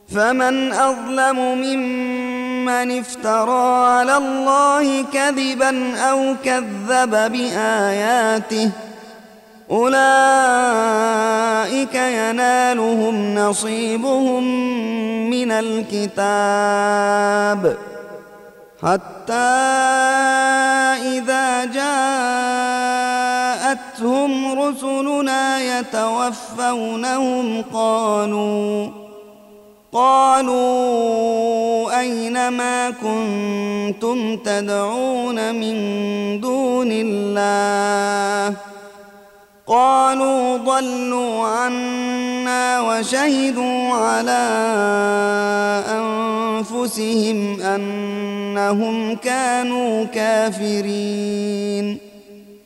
فمن أظلم ممن افترى على الله كذبا أو كذب بآياته أولئك ينالهم نصيبهم من الكتاب حتى إذا جاءتهم رسلنا يتوفونهم قالوا أين ما كنتم تدعون من دون الله قالوا ضلوا عنا وشهدوا على أنفسهم أنهم كانوا كافرين